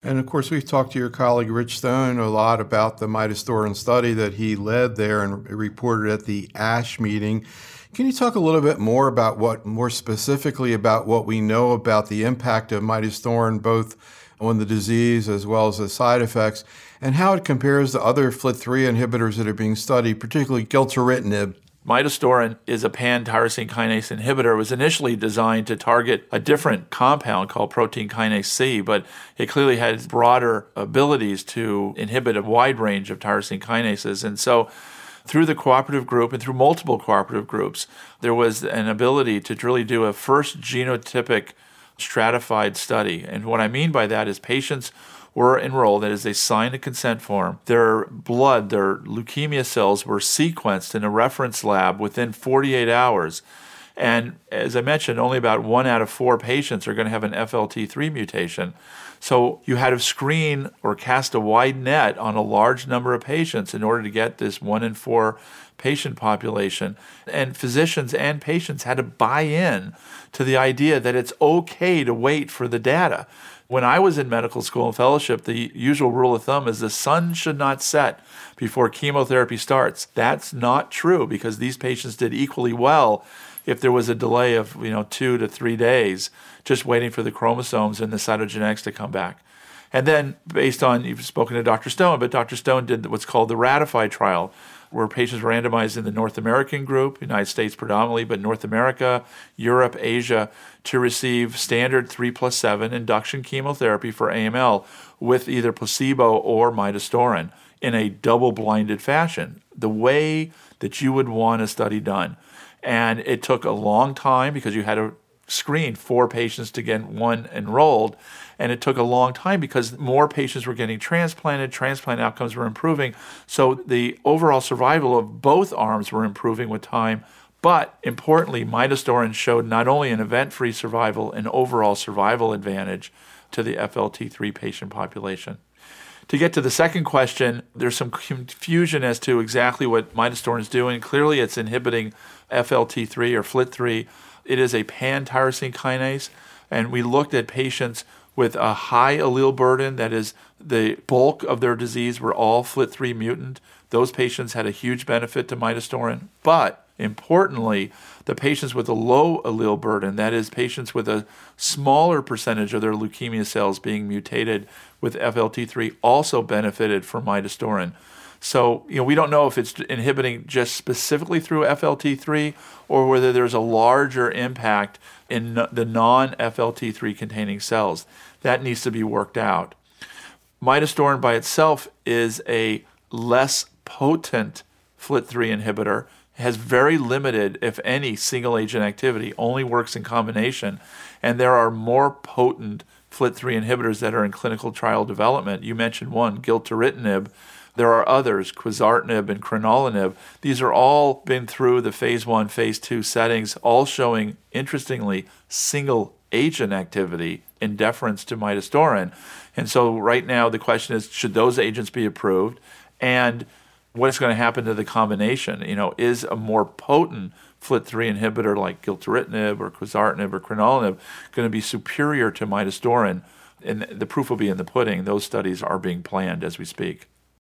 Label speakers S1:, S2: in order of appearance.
S1: And of course, we've talked to your colleague Rich Stone a lot about the midostaurin study that he led there and reported at the ASH meeting. Can you talk a little bit more specifically about what we know about the impact of midostaurin, both on the disease as well as the side effects, and how it compares to other FLT3 inhibitors that are being studied, particularly gilteritinib?
S2: Midostaurin is a pan-tyrosine kinase inhibitor. It was initially designed to target a different compound called protein kinase C, but it clearly has broader abilities to inhibit a wide range of tyrosine kinases. And so through the cooperative group and through multiple cooperative groups, there was an ability to really do a first genotypic stratified study. And what I mean by that is patients were enrolled, that is, they signed a consent form. Their blood, their leukemia cells were sequenced in a reference lab within 48 hours. And as I mentioned, only about 1 out of 4 patients are going to have an FLT3 mutation. So you had to screen or cast a wide net on a large number of patients in order to get this 1 in 4 patient population. And physicians and patients had to buy in to the idea that it's okay to wait for the data. When I was in medical school and fellowship, the usual rule of thumb is the sun should not set before chemotherapy starts. That's not true, because these patients did equally well if there was a delay of 2 to 3 days just waiting for the chromosomes and the cytogenetics to come back. And then based on, you've spoken to Dr. Stone, but Dr. Stone did what's called the RATIFY trial, where patients were randomized in the North American group, United States predominantly, but North America, Europe, Asia, to receive standard 3+7 induction chemotherapy for AML with either placebo or midostaurin in a double-blinded fashion, the way that you would want a study done. And it took a long time because you had to screen 4 patients to get 1 enrolled. And it took a long time because more patients were getting transplanted, transplant outcomes were improving. So the overall survival of both arms were improving with time. But importantly, midostaurin showed not only an event-free survival, an overall survival advantage to the FLT3 patient population. To get to the second question, there's some confusion as to exactly what midostaurin is doing. Clearly, it's inhibiting FLT3 or FLT3. It is a pan-tyrosine kinase, and we looked at patients with a high allele burden, that is, the bulk of their disease were all FLT3 mutant. Those patients had a huge benefit to midostaurin. But importantly, the patients with a low allele burden, that is, patients with a smaller percentage of their leukemia cells being mutated with FLT3, also benefited from midostaurin. So, we don't know if it's inhibiting just specifically through FLT3 or whether there's a larger impact in the non-FLT3 containing cells. That needs to be worked out. Midostaurin by itself is a less potent FLT3 inhibitor, has very limited, if any, single agent activity, only works in combination, and there are more potent FLT3 inhibitors that are in clinical trial development. You mentioned one, gilteritinib. There are others, quizartinib and crenolinib. These are all been through the phase 1, phase 2 settings, all showing, interestingly, single agent activity in deference to midostaurin. And so right now the question is, should those agents be approved? And what's going to happen to the combination? Is a more potent FLT3 inhibitor like gilteritinib or quizartinib or crenolinib going to be superior to midostaurin? And the proof will be in the pudding. Those studies are being planned as we speak.